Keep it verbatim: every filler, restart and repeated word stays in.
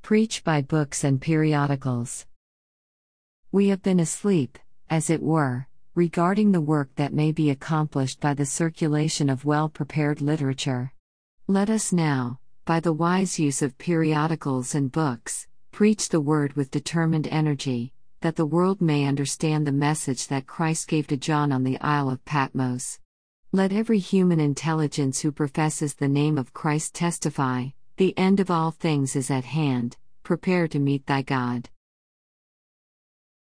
Preach by books and periodicals. We have been asleep, as it were, regarding the work that may be accomplished by the circulation of well-prepared literature. Let us now, by the wise use of periodicals and books, preach the word with determined energy, that the world may understand the message that Christ gave to John on the Isle of Patmos. Let every human intelligence who professes the name of Christ testify, the end of all things is at hand, prepare to meet thy God.